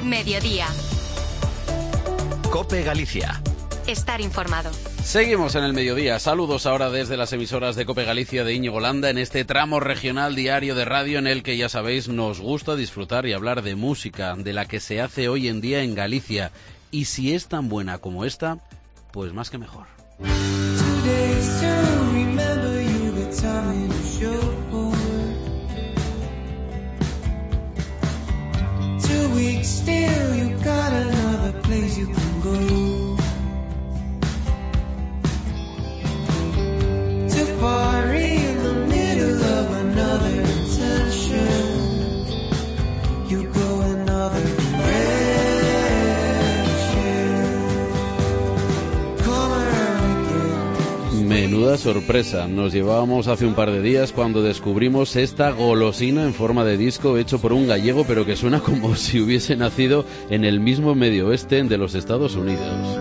Mediodía. COPE Galicia. Estar informado. Seguimos en el mediodía. Saludos ahora desde las emisoras de COPE Galicia de Íñigo Landa en este tramo regional diario de radio en el que, ya sabéis, nos gusta disfrutar y hablar de música, de la que se hace hoy en día en Galicia. Y si es tan buena como esta, pues más que mejor. Menuda sorpresa nos llevábamos hace un par de días cuando descubrimos esta golosina en forma de disco hecho por un gallego, pero que suena como si hubiese nacido en el mismo medio oeste de los Estados Unidos.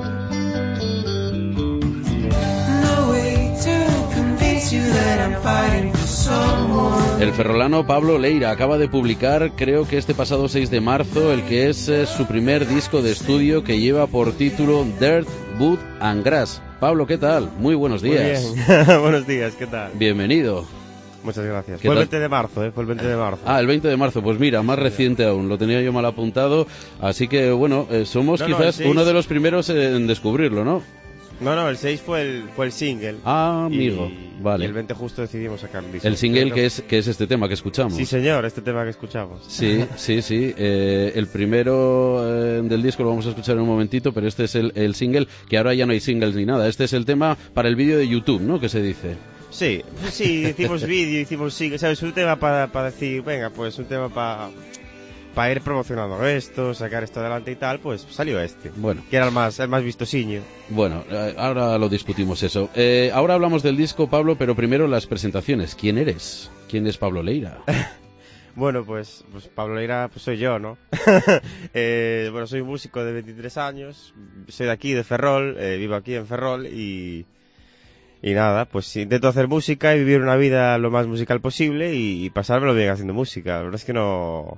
El ferrolano Pablo Leira acaba de publicar, creo que este pasado 6 de marzo, el que es su primer disco de estudio, que lleva por título Dirt, Wood and Grass. Pablo, ¿qué tal? Muy buenos días. Muy bien. Buenos días, ¿qué tal? Bienvenido. Muchas gracias. Fue el 20 de marzo, fue el 20 de marzo. Ah, el 20 de marzo, pues mira, más reciente aún, lo tenía yo mal apuntado, así que bueno, somos quizás uno de los primeros en descubrirlo, ¿no? No, el 6 fue el single. Ah, amigo, vale. Y el 20 justo decidimos sacar el disco. El single que es este tema que escuchamos. Sí, señor, este tema que escuchamos. Sí. El primero del disco lo vamos a escuchar en un momentito, pero este es el single, que ahora ya no hay singles ni nada. Este es el tema para el vídeo de YouTube, ¿no? Que se dice. Sí, hicimos vídeo, hicimos single, ¿sabes? Un tema para decir, venga, pues un tema para ir promocionando esto, sacar esto adelante y tal, pues salió este. Bueno. Que era el más vistosiño. Bueno, ahora lo discutimos eso. Ahora hablamos del disco, Pablo, pero primero las presentaciones. ¿Quién eres? ¿Quién es Pablo Leira? Bueno, pues Pablo Leira pues soy yo, ¿no? Bueno, soy un músico de 23 años, soy de aquí, de Ferrol, vivo aquí en Ferrol y nada, pues intento hacer música y vivir una vida lo más musical posible y pasármelo bien haciendo música. La verdad es que no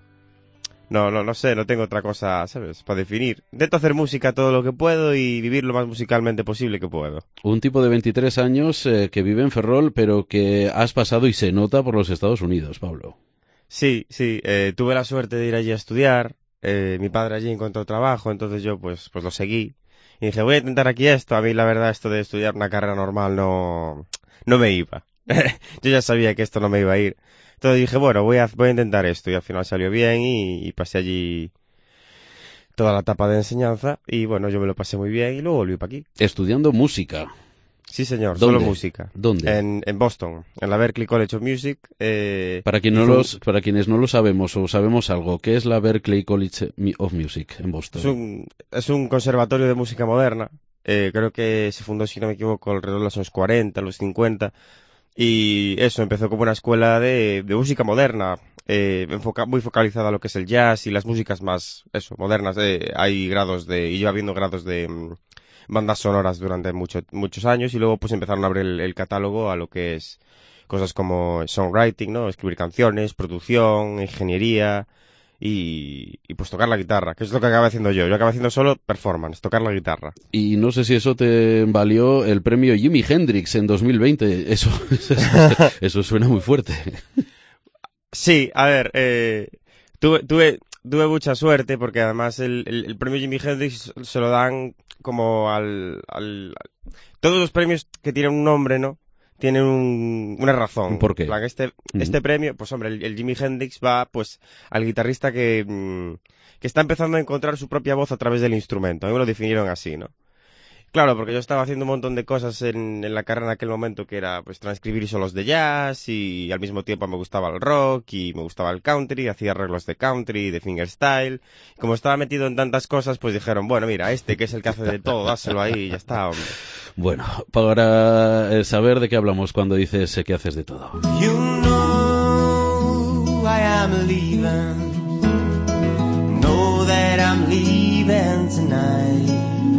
sé, no tengo otra cosa, ¿sabes?, para definir. Intento hacer música todo lo que puedo y vivir lo más musicalmente posible que puedo. Un tipo de 23 años que vive en Ferrol, pero que has pasado y se nota por los Estados Unidos, Pablo. Sí, tuve la suerte de ir allí a estudiar. Mi padre allí encontró trabajo, entonces yo pues lo seguí. Y dije, voy a intentar aquí esto. A mí la verdad esto de estudiar una carrera normal no me iba. Yo ya sabía que esto no me iba a ir. Entonces dije, bueno, voy a intentar esto, y al final salió bien y pasé allí toda la etapa de enseñanza y bueno, yo me lo pasé muy bien y luego volví para aquí. Estudiando música. Sí, señor, ¿Dónde? Solo música. ¿Dónde? En Boston, en la Berklee College of Music. Para quienes no lo sabemos o sabemos algo, ¿qué es la Berklee College of Music en Boston? Es un conservatorio de música moderna. Creo que se fundó, si no me equivoco, alrededor de los años 40, los 50. Y eso, empezó como una escuela de música moderna, muy focalizada a lo que es el jazz y las músicas más, modernas. Hay grados y lleva habiendo grados de bandas sonoras durante muchos años y luego pues empezaron a abrir el catálogo a lo que es cosas como songwriting, ¿no? Escribir canciones, producción, ingeniería y pues tocar la guitarra, que es lo que acabé haciendo yo. Yo acabé haciendo solo performance, tocar la guitarra. Y no sé si eso te valió el premio Jimi Hendrix en 2020. Eso suena muy fuerte. Sí, a ver, tuve mucha suerte porque además el premio Jimi Hendrix se lo dan como todos los premios que tienen un nombre, ¿no? Tienen una razón. ¿Por qué? Este premio, pues hombre, el Jimi Hendrix va pues al guitarrista que está empezando a encontrar su propia voz a través del instrumento. A mí me lo definieron así, ¿no? Claro, porque yo estaba haciendo un montón de cosas en la carrera en aquel momento, que era pues transcribir solos de jazz y al mismo tiempo me gustaba el rock y me gustaba el country, hacía arreglos de country, de fingerstyle. Y como estaba metido en tantas cosas, pues dijeron, bueno, mira, que es el que hace de todo, dáselo ahí y ya está, hombre. Bueno, para saber de qué hablamos cuando dices que haces de todo. You know I am leaving, know that I'm leaving tonight.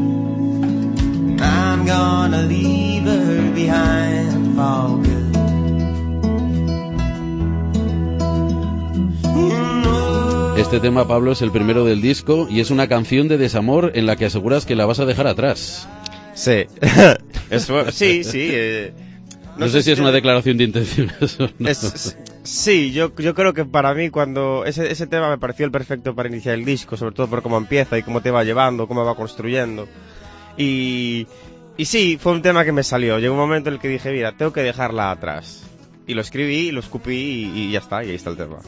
I'm gonna leave her behind for good. You know Este tema, Pablo, es el primero del disco y es una canción de desamor en la que aseguras que la vas a dejar atrás. Sí. Sí. No sé si es una declaración de intenciones o no. Sí, yo creo que para mí cuando ese tema me pareció el perfecto para iniciar el disco, sobre todo por cómo empieza y cómo te va llevando, cómo va construyendo. Y sí, fue un tema que me salió. Llegó un momento en el que dije, mira, tengo que dejarla atrás. Y lo escribí, lo escupí y ya está, y ahí está el tema.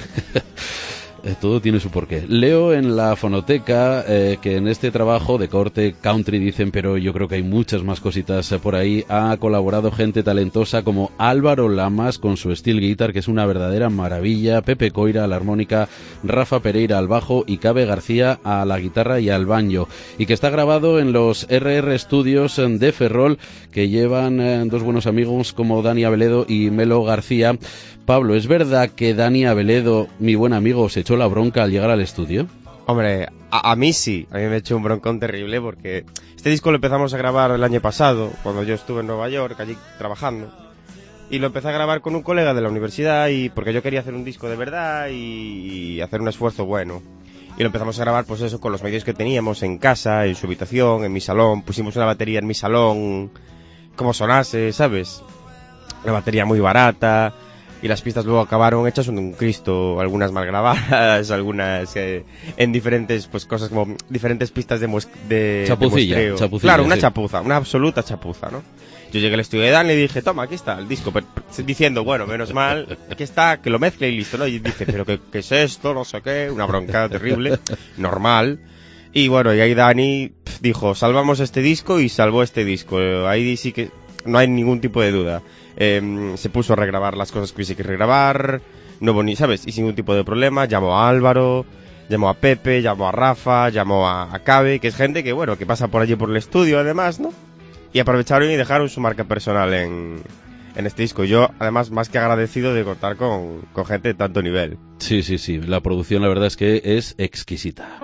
Todo tiene su porqué. Leo en la fonoteca que en este trabajo de corte country, dicen, pero yo creo que hay muchas más cositas por ahí, ha colaborado gente talentosa como Álvaro Lamas con su steel guitar, que es una verdadera maravilla, Pepe Coira a la armónica, Rafa Pereira al bajo y Cabe García a la guitarra y al banjo, y que está grabado en los RR Studios de Ferrol, que llevan dos buenos amigos como Dani Abeledo y Melo García. Pablo, ¿es verdad que Dani Abeledo, mi buen amigo, se echó la bronca al llegar al estudio? Hombre, a mí sí, a mí me echó un broncón terrible porque este disco lo empezamos a grabar el año pasado, cuando yo estuve en Nueva York, allí trabajando, y lo empecé a grabar con un colega de la universidad y porque yo quería hacer un disco de verdad y hacer un esfuerzo bueno. Y lo empezamos a grabar, pues eso, con los medios que teníamos en casa, en su habitación, en mi salón, pusimos una batería en mi salón, como sonase, ¿sabes? Una batería muy barata. Y las pistas luego acabaron hechas un Cristo, algunas mal grabadas, algunas en diferentes pues cosas como diferentes pistas de chapucilla. Claro, una sí. chapuza, una absoluta chapuza, ¿no? Yo llegué al estudio de Dan y le dije, toma, aquí está el disco, diciendo, bueno, menos mal, aquí está, que lo mezcle y listo, ¿no? Y dice, pero ¿qué es esto? No sé qué, una bronca terrible, normal. Y bueno, y ahí Dani dijo, salvamos este disco y salvó este disco. Ahí sí que no hay ningún tipo de duda. Se puso a regrabar las cosas que hubiese que regrabar, no ni, ¿sabes? Y sin ningún tipo de problema. Llamó a Álvaro, llamó a Pepe, llamó a Rafa, llamó a Cabe, que es gente que, bueno, que pasa por allí por el estudio además, ¿no? Y aprovecharon y dejaron su marca personal en este disco. Yo, además, más que agradecido de contar con gente de tanto nivel. Sí, la producción la verdad es que es exquisita.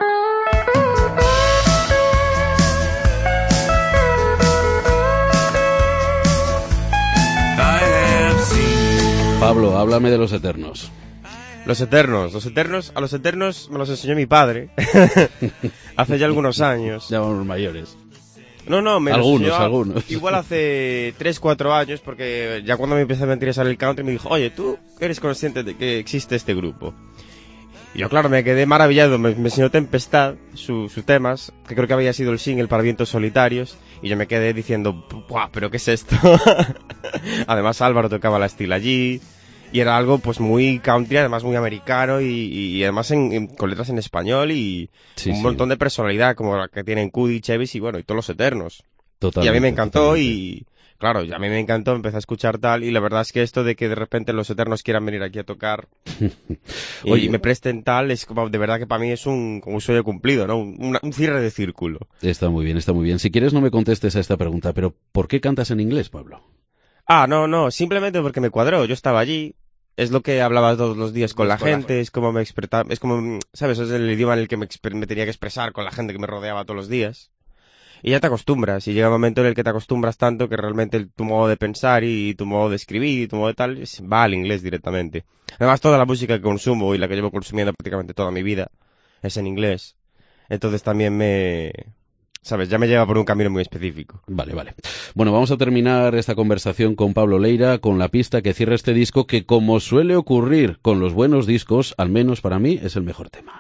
Pablo, háblame de Los Eternos. A Los Eternos me los enseñó mi padre hace ya algunos años. Ya vamos mayores. No, Algunos. Igual hace 3-4 años, porque ya cuando me empecé a interesar el country me dijo, oye, ¿tú eres consciente de que existe este grupo? Y yo, claro, me quedé maravillado, me enseñó Tempestad, sus temas, que creo que había sido el single para Vientos Solitarios, y yo me quedé diciendo, ¡buah, pero qué es esto! Además Álvaro tocaba la estila allí, y era algo pues muy country, además muy americano, y además con letras en español, y un montón de personalidad, como la que tienen Cudi, Chevis, y bueno, y todos Los Eternos. Totalmente, y a mí me encantó, totalmente. Y claro, a mí me encantó, empecé a escuchar tal, y la verdad es que esto de que de repente Los Eternos quieran venir aquí a tocar y me presten tal, es como, de verdad que para mí es un sueño cumplido, ¿no? Un cierre de círculo. Está muy bien, está muy bien. Si quieres no me contestes a esta pregunta, pero ¿por qué cantas en inglés, Pablo? No, simplemente porque me cuadró, yo estaba allí, es lo que hablaba todos los días con la gente, es como me expresaba, es como, ¿sabes? Es el idioma en el que me tenía que expresar con la gente que me rodeaba todos los días. Y ya te acostumbras, y llega un momento en el que te acostumbras tanto que realmente tu modo de pensar y tu modo de escribir y tu modo de tal va al inglés directamente. Además, toda la música que consumo y la que llevo consumiendo prácticamente toda mi vida es en inglés. Entonces también ¿sabes? Ya me lleva por un camino muy específico. Vale. Bueno, vamos a terminar esta conversación con Pablo Leira, con la pista que cierra este disco, que como suele ocurrir con los buenos discos, al menos para mí, es el mejor tema.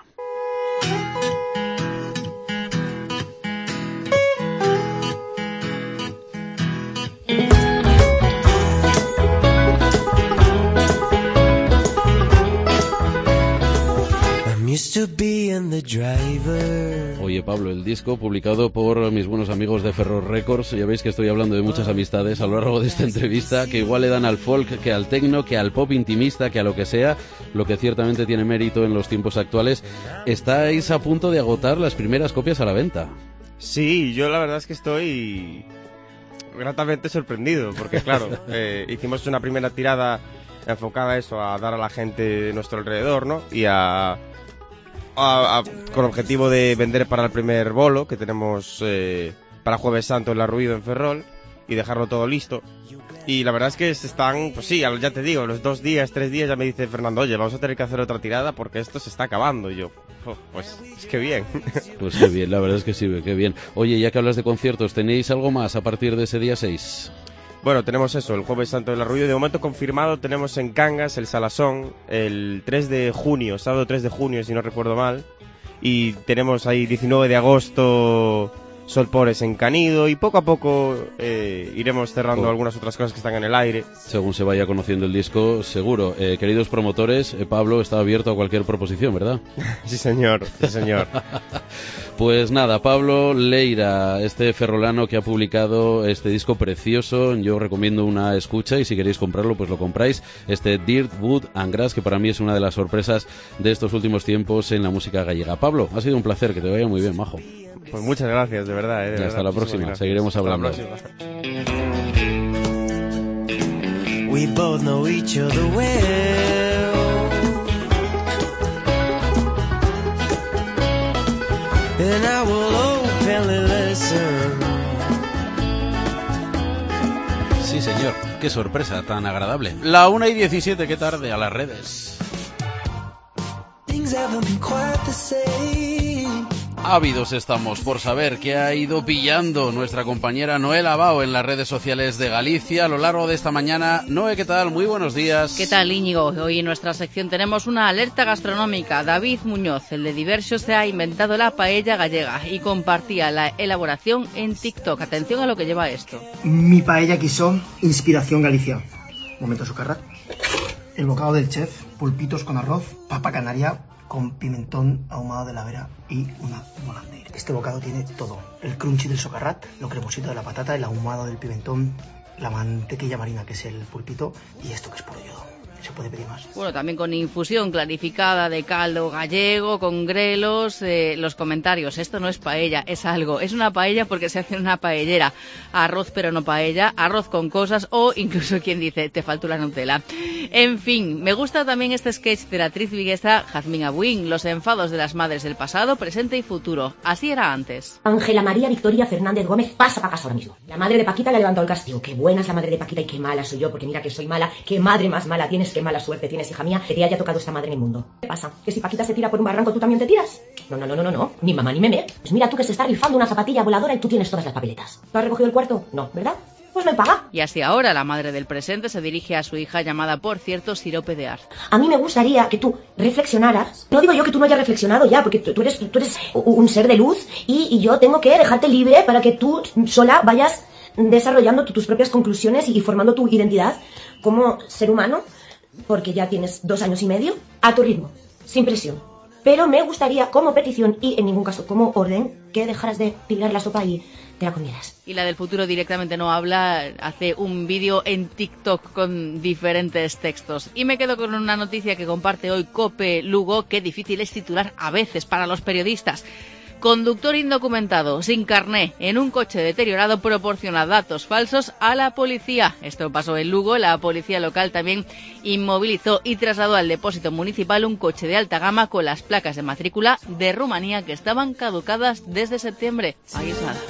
Oye, Pablo, el disco publicado por mis buenos amigos de Ferrol Records, ya veis que estoy hablando de muchas amistades a lo largo de esta entrevista, que igual le dan al folk, que al techno, que al pop intimista, que a lo que sea, lo que ciertamente tiene mérito en los tiempos actuales. Estáis a punto de agotar las primeras copias a la venta. Sí, yo la verdad es que estoy gratamente sorprendido, porque claro, hicimos una primera tirada enfocada a eso, a dar a la gente de nuestro alrededor, ¿no? Y con objetivo de vender para el primer bolo que tenemos para Jueves Santo en La Ruido en Ferrol y dejarlo todo listo. Y la verdad es que se están, pues sí, ya te digo, los 2 días, 3 días ya me dice Fernando, oye, vamos a tener que hacer otra tirada porque esto se está acabando. Y yo, pues es que bien. Pues qué bien, la verdad es que sí, qué bien. Oye, ya que hablas de conciertos, ¿tenéis algo más a partir de ese día 6? Bueno, tenemos eso, el Jueves Santo del Arroyo. De momento confirmado tenemos en Cangas, el Salasón, el 3 de junio, sábado 3 de junio, si no recuerdo mal. Y tenemos ahí 19 de agosto... Solpores en Canido, y poco a poco iremos cerrando algunas otras cosas que están en el aire. Según se vaya conociendo el disco, seguro. Queridos promotores, Pablo está abierto a cualquier proposición, ¿verdad? Sí, señor, sí, señor. Pues nada, Pablo Leira, este ferrolano que ha publicado este disco precioso, yo recomiendo una escucha y si queréis comprarlo, pues lo compráis. Este Dirt, Wood and Grass, que para mí es una de las sorpresas de estos últimos tiempos en la música gallega. Pablo, ha sido un placer, que te vaya muy bien, majo. Pues muchas gracias, de verdad. De verdad, hasta la próxima, seguiremos hablando. We both know each other well. And I will openly listen. Sí, señor, qué sorpresa tan agradable. La 1:17, qué tarde, a las redes. Things haven't been quite the same. Ávidos estamos por saber qué ha ido pillando nuestra compañera Noel Abao en las redes sociales de Galicia a lo largo de esta mañana. Noé, ¿qué tal? Muy buenos días. ¿Qué tal, Íñigo? Hoy en nuestra sección tenemos una alerta gastronómica. David Muñoz, el de Diverso, se ha inventado la paella gallega y compartía la elaboración en TikTok. Atención a lo que lleva esto. Mi paella quiso inspiración Galicia. Momento socarrat. El bocado del chef, pulpitos con arroz, papa canaria con pimentón ahumado de la Vera y una volandeira. Este bocado tiene todo. El crunchy del socarrat, lo cremosito de la patata, el ahumado del pimentón, la mantequilla marina que es el pulpito y esto que es puro yodo. Se puede pedir más. Bueno, también con infusión clarificada de caldo gallego, con grelos, los comentarios. Esto no es paella, es algo. Es una paella porque se hace en una paellera. Arroz pero no paella, arroz con cosas o incluso quien dice, te faltó la Nutella. En fin, me gusta también este sketch de la actriz viguesa Jazmín Abuín, los enfados de las madres del pasado, presente y futuro. Así era antes. Ángela María Victoria Fernández Gómez pasa para casa ahora mismo. La madre de Paquita le ha levantado el castigo. Qué buena es la madre de Paquita y qué mala soy yo, porque mira que soy mala. Qué madre más mala tienes, qué mala suerte tienes, hija mía, que te haya tocado esta madre en el mundo. ¿Qué pasa? ¿Que si Paquita se tira por un barranco tú también te tiras? No. Ni mamá ni meme. Pues mira tú que se está rifando una zapatilla voladora y tú tienes todas las papeletas. ¿Tú has recogido el cuarto? No, ¿verdad? Pues no hay paga. Y así ahora la madre del presente se dirige a su hija llamada, por cierto, Sirope de Ar. A mí me gustaría que tú reflexionaras. No digo yo que tú no hayas reflexionado ya, porque tú eres un ser de luz y yo tengo que dejarte libre para que tú sola vayas desarrollando tus propias conclusiones y formando tu identidad como ser humano, porque ya tienes 2 años y medio, a tu ritmo, sin presión. Pero me gustaría, como petición y en ningún caso como orden, que dejaras de tirar la sopa y te la comieras. Y la del futuro directamente no habla, hace un vídeo en TikTok con diferentes textos. Y me quedo con una noticia que comparte hoy COPE Lugo, que difícil es titular a veces para los periodistas. Conductor indocumentado, sin carné, en un coche deteriorado proporciona datos falsos a la policía. Esto pasó en Lugo. La policía local también inmovilizó y trasladó al depósito municipal un coche de alta gama con las placas de matrícula de Rumanía que estaban caducadas desde septiembre. Ahí es nada.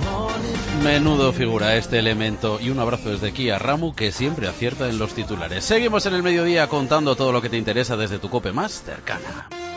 Menudo figura este elemento y un abrazo desde aquí a Ramu, que siempre acierta en los titulares. Seguimos en el mediodía contando todo lo que te interesa desde tu COPE más cercana.